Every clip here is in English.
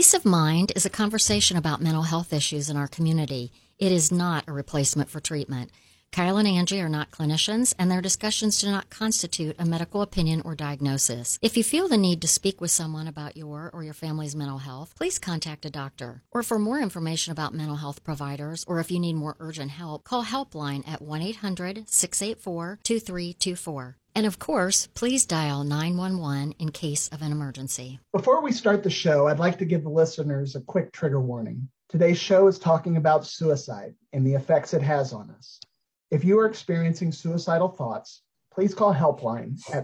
Peace of Mind is a conversation about mental health issues in our community. It is not a replacement for treatment. Kyle and Angie are not clinicians, and their discussions do not constitute a medical opinion or diagnosis. If you feel the need to speak with someone about your or your family's mental health, please contact a doctor. Or for more information about mental health providers, or if you need more urgent help, call Helpline at 1-800-684-2324. And of course, please dial 911 in case of an emergency. Before we start the show, I'd like to give the listeners a quick trigger warning. Today's show is talking about suicide and the effects it has on us. If you are experiencing suicidal thoughts, please call Helpline at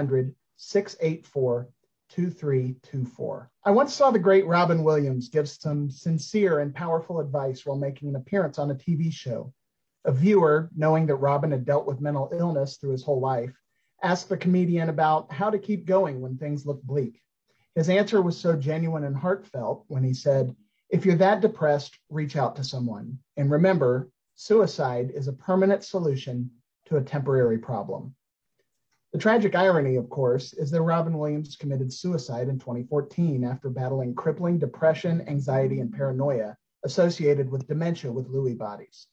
1-800-684-2324. I once saw the great Robin Williams give some sincere and powerful advice while making an appearance on a TV show. A viewer, knowing that Robin had dealt with mental illness through his whole life, asked the comedian about how to keep going when things look bleak. His answer was so genuine and heartfelt when he said, "If you're that depressed, reach out to someone. And remember, suicide is a permanent solution to a temporary problem." The tragic irony, of course, is that Robin Williams committed suicide in 2014 after battling crippling depression, anxiety, and paranoia associated with dementia with Lewy bodies.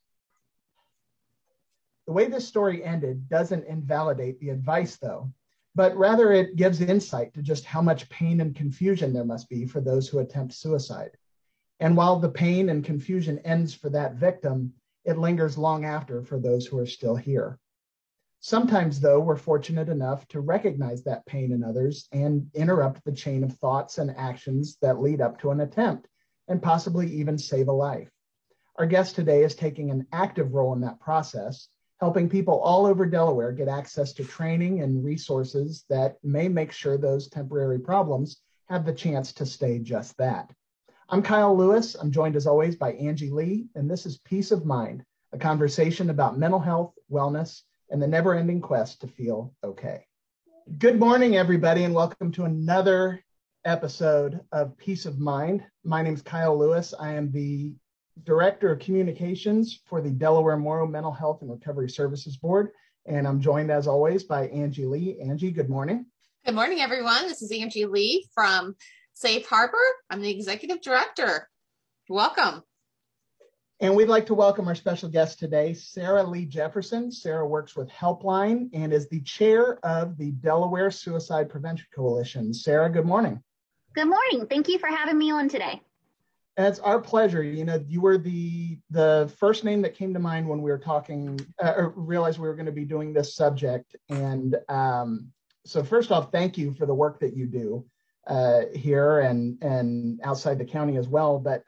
The way this story ended doesn't invalidate the advice, though, but rather it gives insight to just how much pain and confusion there must be for those who attempt suicide. And while the pain and confusion ends for that victim, it lingers long after for those who are still here. Sometimes, though, we're fortunate enough to recognize that pain in others and interrupt the chain of thoughts and actions that lead up to an attempt and possibly even save a life. Our guest today is taking an active role in that process, helping people all over Delaware get access to training and resources that may make sure those temporary problems have the chance to stay just that. I'm Kyle Lewis. I'm joined as always by Angie Lee, and this is Peace of Mind, a conversation about mental health, wellness, and the never-ending quest to feel okay. Good morning, everybody, and welcome to another episode of Peace of Mind. My name is Kyle Lewis. I am the Director of Communications for the Delaware Morrow Mental Health and Recovery Services Board, and I'm joined as always by Angie Lee. Angie, good morning. Good morning, everyone. This is Angie Lee from Safe Harbor. I'm the Executive Director. Welcome. And we'd like to welcome our special guest today, Sarah Lee Jefferson. Sarah works with Helpline and is the chair of the Delaware Suicide Prevention Coalition. Sarah, good morning. Good morning. Thank you for having me on today. It's our pleasure. You know, you were the first name that came to mind when we were talking, or realized we were going to be doing this subject. And so first off, thank you for the work that you do here and outside the county as well. But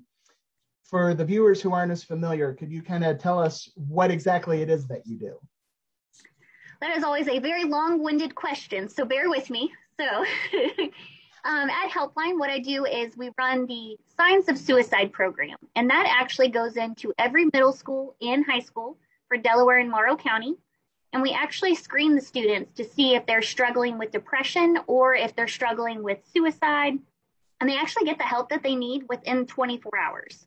for the viewers who aren't as familiar, could you kind of tell us what exactly it is that you do? That is always a very long-winded question, so bear with me. So at Helpline, what I do is we run the Signs of Suicide program, and that actually goes into every middle school and high school for Delaware and Morrow County. And we actually screen the students to see if they're struggling with depression or if they're struggling with suicide. And they actually get the help that they need within 24 hours.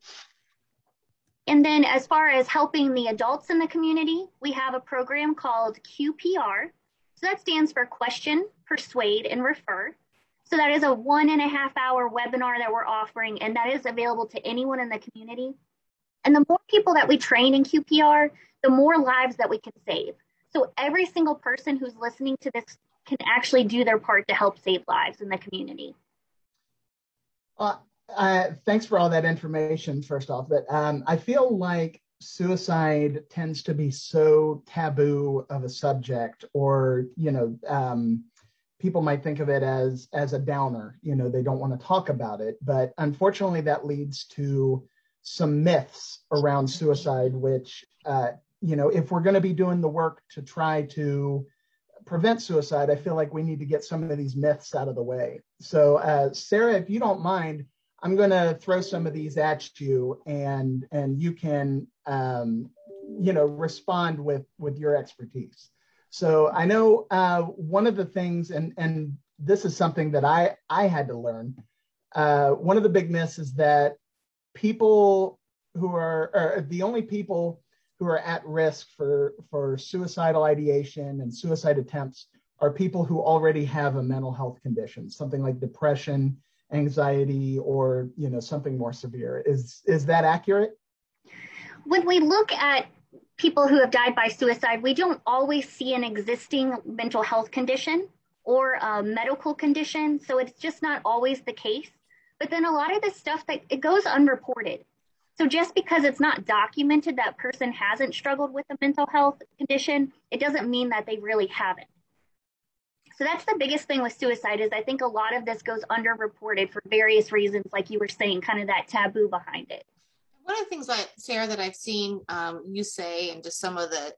And then as far as helping the adults in the community, we have a program called QPR. So that stands for Question, Persuade, and Refer. So that is a 1.5-hour webinar that we're offering, and that is available to anyone in the community. And the more people that we train in QPR, the more lives that we can save. So every single person who's listening to this can actually do their part to help save lives in the community. Thanks for all that information, first off. But I feel like suicide tends to be so taboo of a subject, or, people might think of it as a downer. They don't want to talk about it. But unfortunately, that leads to some myths around suicide, which, if we're going to be doing the work to try to prevent suicide, I feel like we need to get some of these myths out of the way. So, Sarah, if you don't mind, I'm going to throw some of these at you, and you can, respond with your expertise. So I know one of the things, and this is something that I had to learn. One of the big myths is that people who are the only people who are at risk for suicidal ideation and suicide attempts are people who already have a mental health condition, something like depression, anxiety or, something more severe. Is that accurate? When we look at people who have died by suicide, we don't always see an existing mental health condition or a medical condition. So it's just not always the case. But then a lot of this stuff that it goes unreported. So just because it's not documented that person hasn't struggled with a mental health condition, it doesn't mean that they really haven't. So that's the biggest thing with suicide is I think a lot of this goes underreported for various reasons, like you were saying, kind of that taboo behind it. One of the things, Sarah, that I've seen you say, and just some of the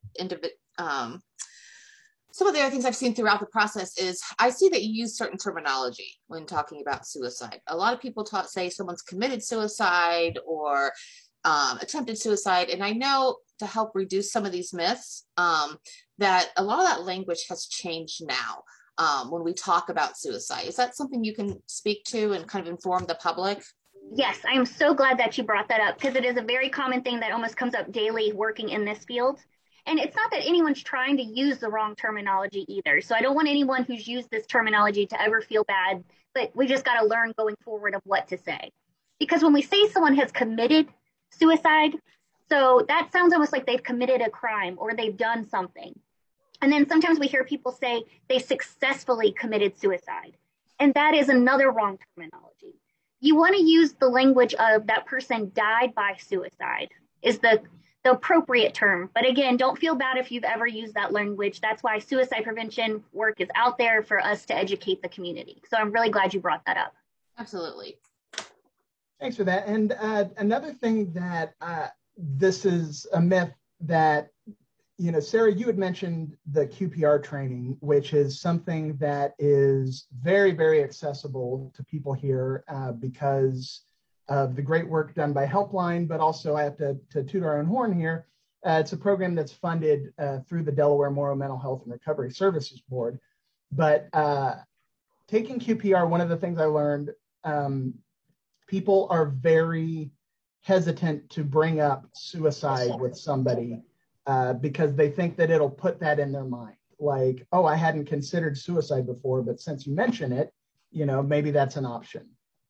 other things I've seen throughout the process is I see that you use certain terminology when talking about suicide. A lot of people say someone's committed suicide or attempted suicide. And I know to help reduce some of these myths that a lot of that language has changed now when we talk about suicide. Is that something you can speak to and kind of inform the public? Yes, I am so glad that you brought that up because it is a very common thing that almost comes up daily working in this field. And it's not that anyone's trying to use the wrong terminology either. So I don't want anyone who's used this terminology to ever feel bad, but we just got to learn going forward of what to say. Because when we say someone has committed suicide, so that sounds almost like they've committed a crime or they've done something. And then sometimes we hear people say they successfully committed suicide. And that is another wrong terminology. You want to use the language of that person died by suicide is the appropriate term. But again, don't feel bad if you've ever used that language. That's why suicide prevention work is out there for us to educate the community. So I'm really glad you brought that up. Absolutely. Thanks for that. And another thing that this is a myth that, Sarah, you had mentioned the QPR training, which is something that is very, very accessible to people here because of the great work done by Helpline, but also I have to toot our own horn here. It's a program that's funded through the Delaware Morrow Mental Health and Recovery Services Board. But taking QPR, one of the things I learned, people are very hesitant to bring up suicide with somebody because they think that it'll put that in their mind. Like, oh, I hadn't considered suicide before, but since you mention it, maybe that's an option.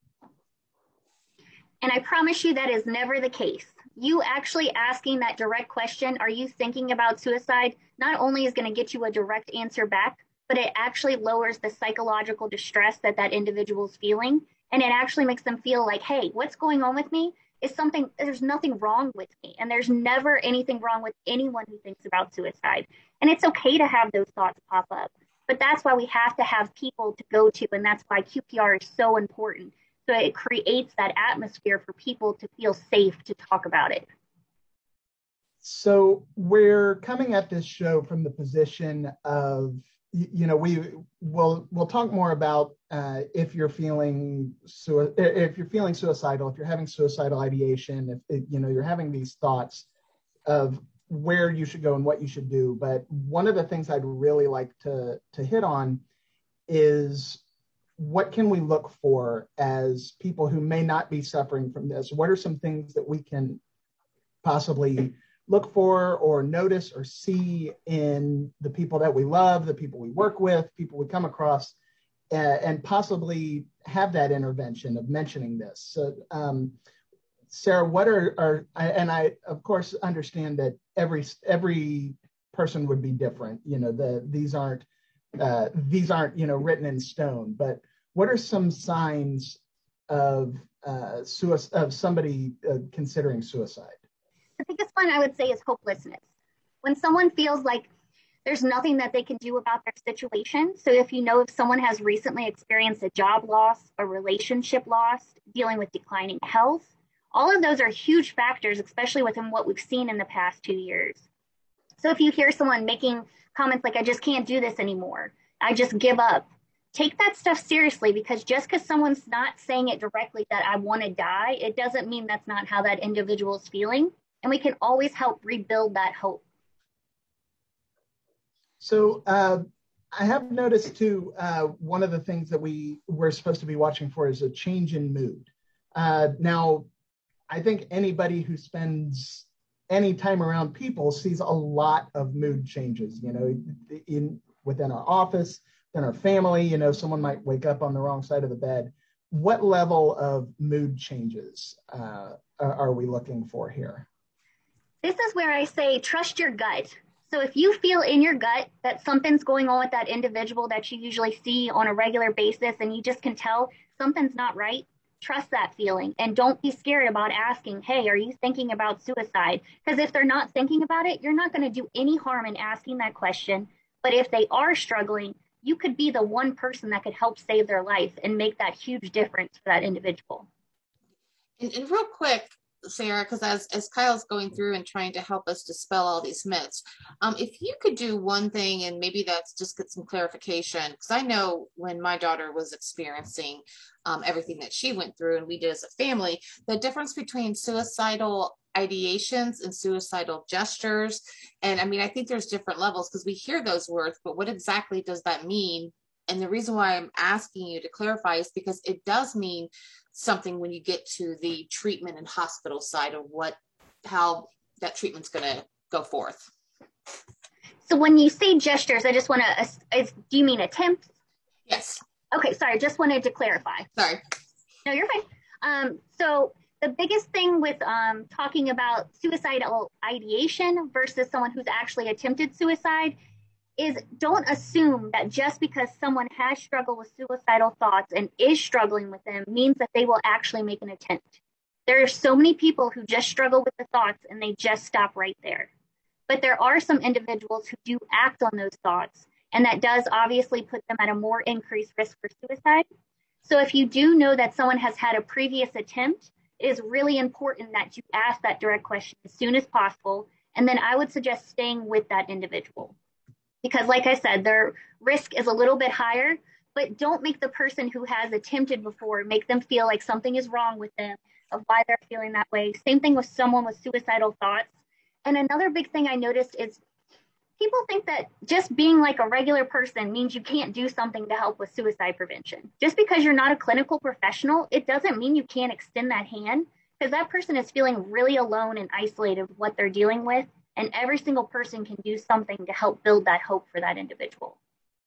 And I promise you that is never the case. You actually asking that direct question, are you thinking about suicide, not only is going to get you a direct answer back, but it actually lowers the psychological distress that individual's feeling. And it actually makes them feel like, hey, what's going on with me is something, there's nothing wrong with me. And there's never anything wrong with anyone who thinks about suicide. And it's okay to have those thoughts pop up. But that's why we have to have people to go to. And that's why QPR is so important. So it creates that atmosphere for people to feel safe to talk about it. So we're coming at this show from the position of, we'll talk more about if you're feeling suicidal, if you're having suicidal ideation, if you're having these thoughts of where you should go and what you should do. But one of the things I'd really like to hit on is, what can we look for as people who may not be suffering from this? What are some things that we can possibly look for or notice or see in the people that we love, the people we work with, people we come across, and possibly have that intervention of mentioning this? So, Sarah, what are and I, of course, understand that every person would be different. These aren't written in stone, but what are some signs of somebody considering suicide? The biggest one I would say is hopelessness. When someone feels like there's nothing that they can do about their situation. So if someone has recently experienced a job loss, a relationship loss, dealing with declining health, all of those are huge factors, especially within what we've seen in the past 2 years. So if you hear someone making comments like, I just can't do this anymore, I just give up, take that stuff seriously, because just because someone's not saying it directly that I want to die, it doesn't mean that's not how that individual is feeling. And we can always help rebuild that hope. So I have noticed too, one of the things that we're supposed to be watching for is a change in mood. Now, I think anybody who spends any time around people sees a lot of mood changes, within our office, in our family. Someone might wake up on the wrong side of the bed. what level of mood changes are we looking for here? This is where I say trust your gut. So if you feel in your gut that something's going on with that individual that you usually see on a regular basis and you just can tell something's not right, trust that feeling and don't be scared about asking, hey, are you thinking about suicide? Because if they're not thinking about it, you're not going to do any harm in asking that question. But if they are struggling, you could be the one person that could help save their life and make that huge difference for that individual. And real quick, Sarah, because as Kyle's going through and trying to help us dispel all these myths, if you could do one thing, and maybe that's just get some clarification, because I know when my daughter was experiencing everything that she went through and we did as a family, the difference between suicidal ideations and suicidal gestures. And I mean, I think there's different levels because we hear those words, but what exactly does that mean? And the reason why I'm asking you to clarify is because it does mean something when you get to the treatment and hospital side of how that treatment's going to go forth. So when you say gestures, I just want to, do you mean attempts? Yes. Okay, sorry, just wanted to clarify. Sorry. No, you're fine. So the biggest thing with talking about suicidal ideation versus someone who's actually attempted suicide is don't assume that just because someone has struggled with suicidal thoughts and is struggling with them means that they will actually make an attempt. There are so many people who just struggle with the thoughts and they just stop right there. But there are some individuals who do act on those thoughts, and that does obviously put them at a more increased risk for suicide. So if you do know that someone has had a previous attempt, it is really important that you ask that direct question as soon as possible. And then I would suggest staying with that individual. Because like I said, their risk is a little bit higher, but don't make the person who has attempted before, make them feel like something is wrong with them of why they're feeling that way. Same thing with someone with suicidal thoughts. And another big thing I noticed is people think that just being like a regular person means you can't do something to help with suicide prevention. Just because you're not a clinical professional, it doesn't mean you can't extend that hand, because that person is feeling really alone and isolated with what they're dealing with. And every single person can do something to help build that hope for that individual.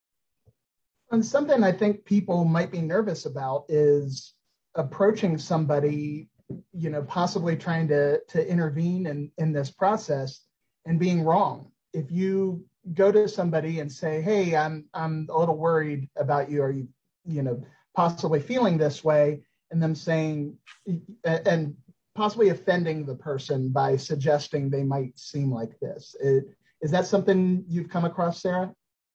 And something I think people might be nervous about is approaching somebody, possibly trying to intervene in this process and being wrong. If you go to somebody and say, hey, I'm a little worried about you, are you, possibly feeling this way, and them saying, and possibly offending the person by suggesting they might seem like this. Is that something you've come across, Sarah?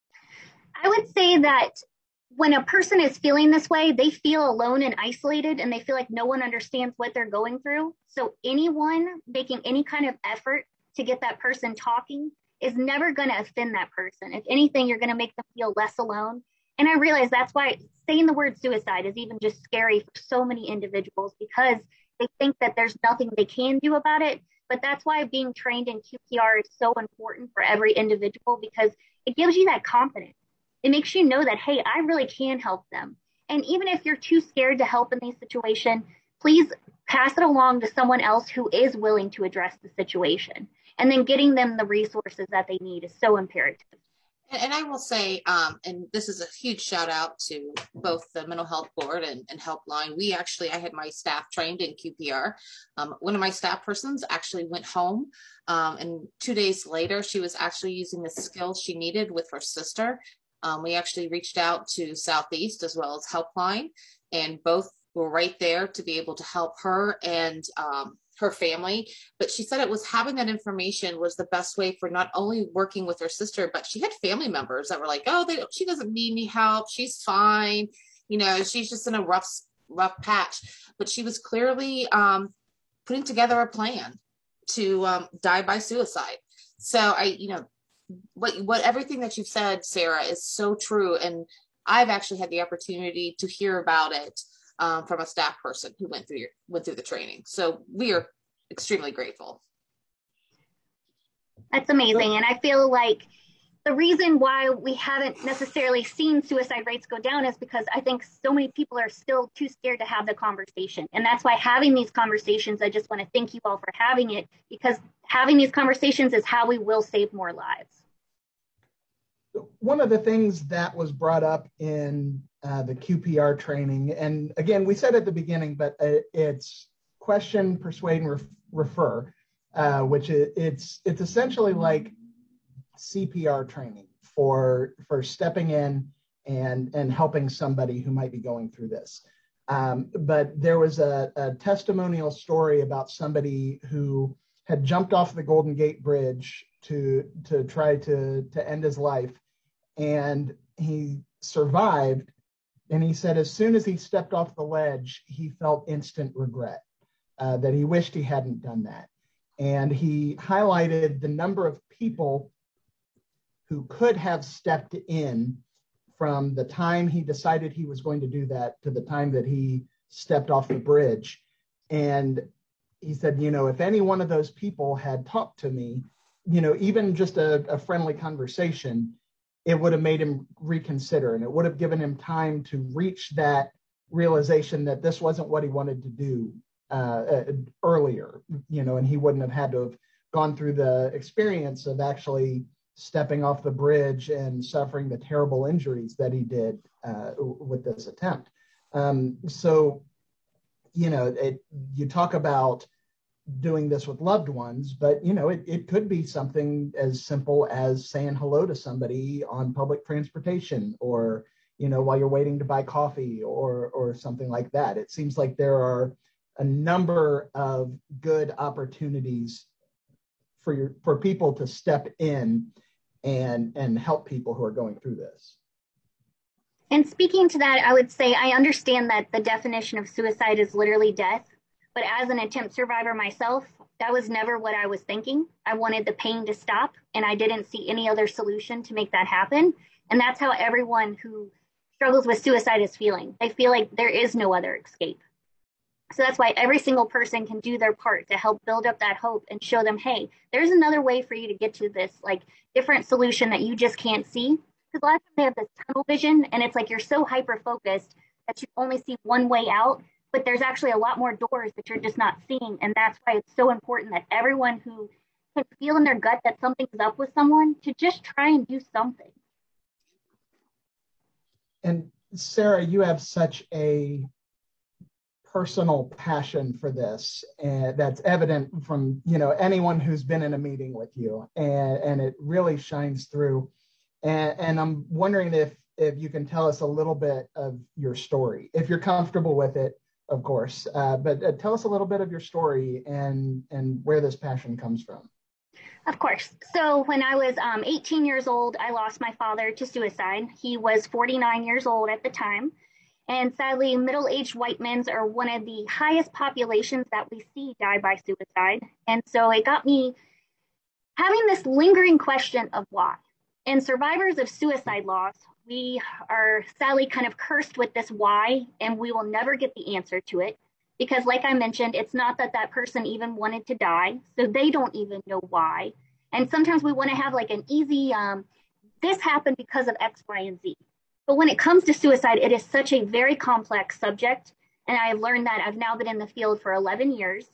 I would say that when a person is feeling this way, they feel alone and isolated, and they feel like no one understands what they're going through. So anyone making any kind of effort to get that person talking is never going to offend that person. If anything, you're going to make them feel less alone. And I realize that's why saying the word suicide is even just scary for so many individuals, because they think that there's nothing they can do about it. But that's why being trained in QPR is so important for every individual, because it gives you that confidence. It makes you know that, hey, I really can help them. And even if you're too scared to help in these situations, please pass it along to someone else who is willing to address the situation. And then getting them the resources that they need is so imperative. And I will say, and this is a huge shout out to both the Mental Health Board and Helpline. I had my staff trained in QPR. One of my staff persons actually went home, and 2 days later, she was actually using the skills she needed with her sister. We actually reached out to Southeast as well as Helpline, and both were right there to be able to help her and her family. But she said it was having that information was the best way for not only working with her sister, but she had family members that were like, oh, she doesn't need any help. She's fine. She's just in a rough patch. But she was clearly putting together a plan to die by suicide. So what everything that you've said, Sarah, is so true. And I've actually had the opportunity to hear about it from a staff person who went through the training. So we are extremely grateful. That's amazing. And I feel like the reason why we haven't necessarily seen suicide rates go down is because I think so many people are still too scared to have the conversation. And that's why having these conversations, I just want to thank you all for having it, because having these conversations is how we will save more lives. One of the things that was brought up in the QPR training. And again, we said at the beginning, but it's question, persuade, and refer, which it's essentially like CPR training for stepping in and helping somebody who might be going through this. But there was a testimonial story about somebody who had jumped off the Golden Gate Bridge to try to end his life, and he survived. And he said as soon as he stepped off the ledge, he felt instant regret, that he wished he hadn't done that. And he highlighted the number of people who could have stepped in from the time he decided he was going to do that to the time that he stepped off the bridge. And he said, if any one of those people had talked to me, even just a friendly conversation, it would have made him reconsider, and it would have given him time to reach that realization that this wasn't what he wanted to do earlier, and he wouldn't have had to have gone through the experience of actually stepping off the bridge and suffering the terrible injuries that he did with this attempt. So, you talk about doing this with loved ones, but it could be something as simple as saying hello to somebody on public transportation, or while you're waiting to buy coffee, or something like that. It seems like there are a number of good opportunities for people to step in and help people who are going through this. And speaking to that, I would say I understand that the definition of suicide is literally death. But as an attempt survivor myself, that was never what I was thinking. I wanted the pain to stop, and I didn't see any other solution to make that happen. And that's how everyone who struggles with suicide is feeling. They feel like there is no other escape. So that's why every single person can do their part to help build up that hope and show them, hey, there's another way for you to get to this different solution that you just can't see. Because a lot of times they have this tunnel vision, and it's like you're so hyper-focused that you only see one way out. But there's actually a lot more doors that you're just not seeing. And that's why it's so important that everyone who can feel in their gut that something's up with someone to just try and do something. And Sarah, you have such a personal passion for this, and that's evident from anyone who's been in a meeting with you, and it really shines through. And I'm wondering if you can tell us a little bit of your story, if you're comfortable with it, of course, but tell us a little bit of your story and where this passion comes from. Of course. So when I was 18 years old, I lost my father to suicide. He was 49 years old at the time. And sadly, middle-aged white men are one of the highest populations that we see die by suicide. And so it got me having this lingering question of why. And survivors of suicide loss, we are sadly kind of cursed with this why, and we will never get the answer to it. Because like I mentioned, it's not that person even wanted to die, so they don't even know why. And sometimes we want to have an easy, this happened because of X, Y, and Z. But when it comes to suicide, it is such a very complex subject. And I've learned that. I've now been in the field for 11 years.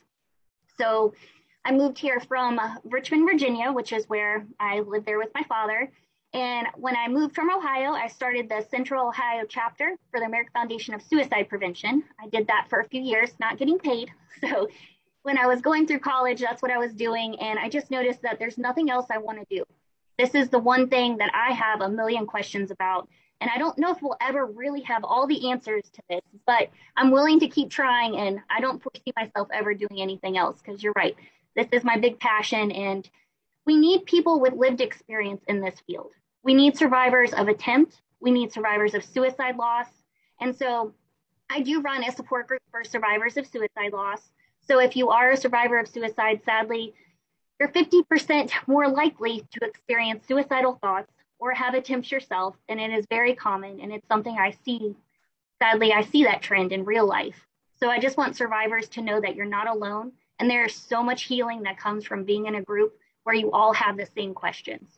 So I moved here from Richmond, Virginia, which is where I lived there with my father. And when I moved from Ohio, I started the Central Ohio chapter for the American Foundation of Suicide Prevention. I did that for a few years, not getting paid. So when I was going through college, that's what I was doing. And I just noticed that there's nothing else I want to do. This is the one thing that I have a million questions about. And I don't know if we'll ever really have all the answers to this, but I'm willing to keep trying. And I don't foresee myself ever doing anything else, because you're right. This is my big passion. And we need people with lived experience in this field. We need survivors of attempt. We need survivors of suicide loss. And so I do run a support group for survivors of suicide loss. So if you are a survivor of suicide, sadly, you're 50% more likely to experience suicidal thoughts or have attempts yourself. And it is very common. And it's something I see. Sadly, I see that trend in real life. So I just want survivors to know that you're not alone. And there's so much healing that comes from being in a group where you all have the same questions.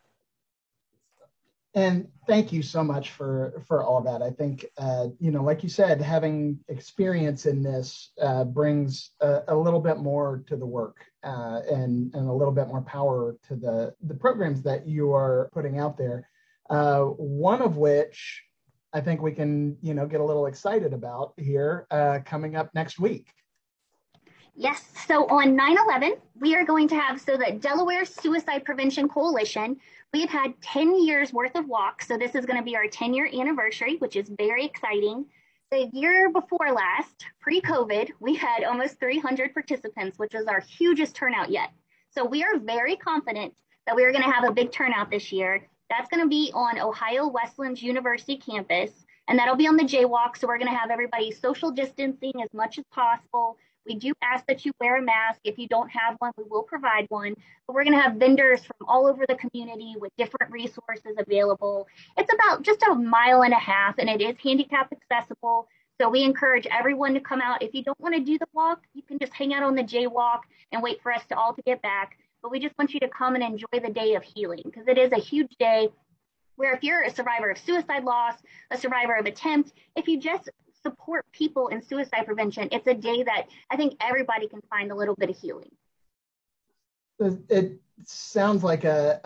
And thank you so much for all that. I think, like you said, having experience in this brings a little bit more to the work and a little bit more power to the programs that you are putting out there. One of which I think we can, get a little excited about here coming up next week. Yes. So on 9/11, we are going to have, so the Delaware Suicide Prevention Coalition, we've had 10 years worth of walks. So this is going to be our 10-year anniversary, which is very exciting. The year before last, pre-COVID, we had almost 300 participants, which was our hugest turnout yet. So we are very confident that we are going to have a big turnout this year. That's going to be on Ohio Wesleyan's University campus, and that'll be on the Jaywalk. So we're going to have everybody social distancing as much as possible. We do ask that you wear a mask. If you don't have one, we will provide one. But we're going to have vendors from all over the community with different resources available. It's about just a mile and a half, and it is handicap accessible. So we encourage everyone to come out. If you don't want to do the walk, you can just hang out on the Jaywalk and wait for us to all to get back. But we just want you to come and enjoy the day of healing, because it is a huge day where if you're a survivor of suicide loss, a survivor of attempt, if you just support people in suicide prevention, it's a day that I think everybody can find a little bit of healing. It sounds like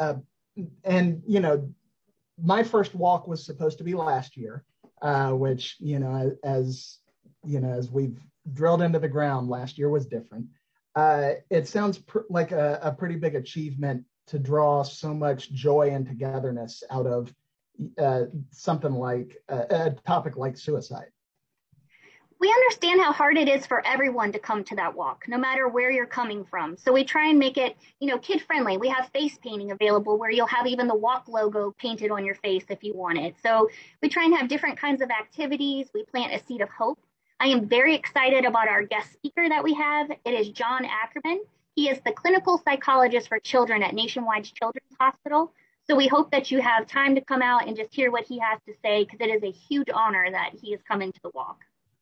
my first walk was supposed to be last year, which, as we've drilled into the ground, last year was different. It sounds like a pretty big achievement to draw so much joy and togetherness out of something like a topic like suicide. We understand how hard it is for everyone to come to that walk, no matter where you're coming from. So we try and make it, kid friendly. We have face painting available where you'll have even the walk logo painted on your face if you want it. So we try and have different kinds of activities. We plant a seed of hope. I am very excited about our guest speaker that we have. It is John Ackerman. He is the clinical psychologist for children at Nationwide Children's Hospital. So we hope that you have time to come out and just hear what he has to say, because it is a huge honor that he is coming to the walk.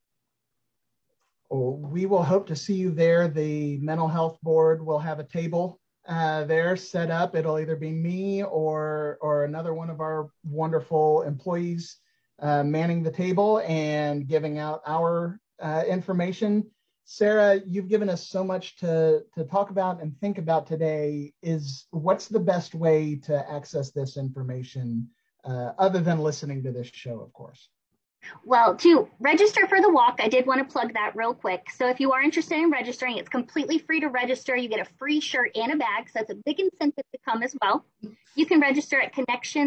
We will hope to see you there. The mental health board will have a table there set up. It'll either be me or another one of our wonderful employees manning the table and giving out our information. Sarah, you've given us so much to talk about and think about today. What's the best way to access this information other than listening to this show, of course? Well, to register for the walk, I did want to plug that real quick. So if you are interested in registering, it's completely free to register. You get a free shirt and a bag, so that's a big incentive to come as well. You can register at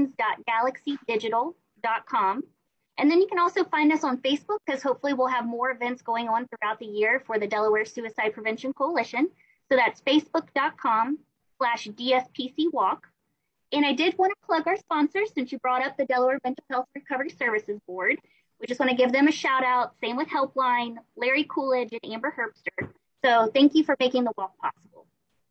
connections.galaxydigital.com. And then you can also find us on Facebook, because hopefully we'll have more events going on throughout the year for the Delaware Suicide Prevention Coalition. So that's facebook.com/DSPC Walk. And I did want to plug our sponsors, since you brought up the Delaware Mental Health Recovery Services Board. We just want to give them a shout out. Same with Helpline, Larry Coolidge, and Amber Herbster. So thank you for making the walk possible.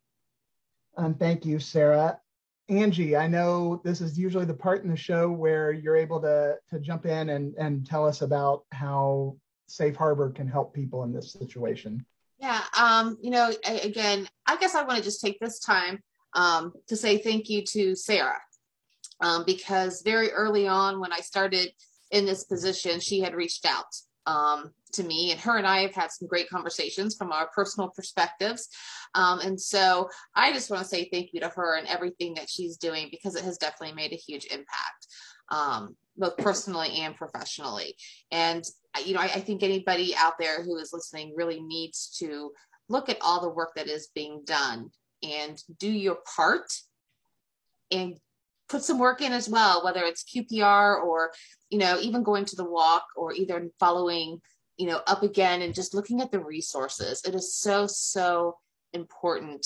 Thank you, Sarah. Angie, I know this is usually the part in the show where you're able to jump in and tell us about how Safe Harbor can help people in this situation. Yeah, I guess I want to just take this time to say thank you to Sarah, because very early on when I started in this position, she had reached out to me, and her and I have had some great conversations from our personal perspectives. And so I just want to say thank you to her and everything that she's doing, because it has definitely made a huge impact, both personally and professionally. And, I think anybody out there who is listening really needs to look at all the work that is being done and do your part and put some work in as well, whether it's QPR or, even going to the walk, or either following, up again and just looking at the resources. It is so, so important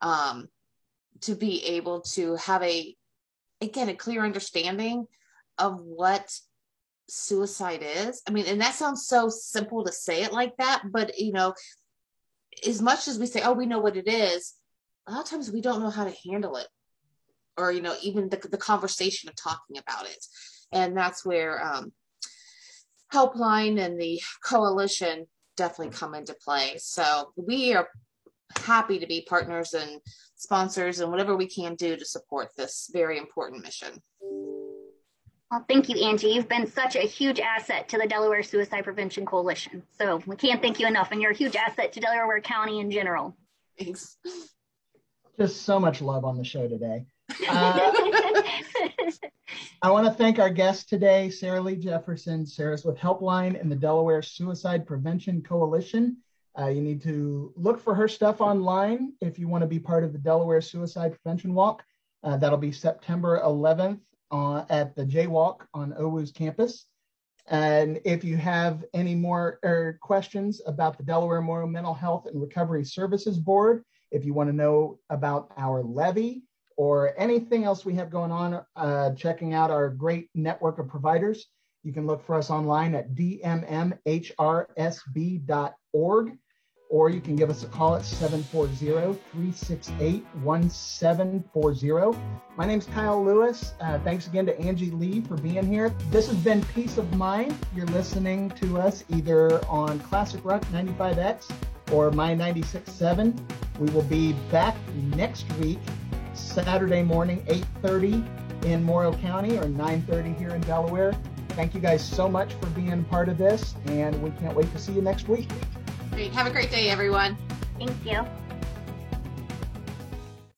to be able to have a clear understanding of what suicide is. I mean, and that sounds so simple to say it like that, but, as much as we say, oh, we know what it is, a lot of times we don't know how to handle it, or, even the conversation of talking about it. And that's where Helpline and the coalition definitely come into play. So we are happy to be partners and sponsors and whatever we can do to support this very important mission. Well, thank you, Angie. You've been such a huge asset to the Delaware Suicide Prevention Coalition. So we can't thank you enough, and you're a huge asset to Delaware County in general. Thanks. Just so much love on the show today. I want to thank our guest today, Sarah Lee Jefferson. Sarah's with Helpline and the Delaware Suicide Prevention Coalition. You need to look for her stuff online if you want to be part of the Delaware Suicide Prevention Walk. That'll be September 11th at the Jaywalk on OWU's campus. And if you have any more questions about the Delaware Memorial Mental Health and Recovery Services Board, if you want to know about our levy or anything else we have going on, checking out our great network of providers, you can look for us online at dmmhrsb.org, or you can give us a call at 740-368-1740. My name's Kyle Lewis. Thanks again to Angie Lee for being here. This has been Peace of Mind. You're listening to us either on Classic Rock 95X or My 96.7. We will be back next week, Saturday morning, 8:30 in Morrow County or 9:30 here in Delaware. Thank you guys so much for being part of this, and we can't wait to see you next week. Great. Have a great day, everyone. Thank you.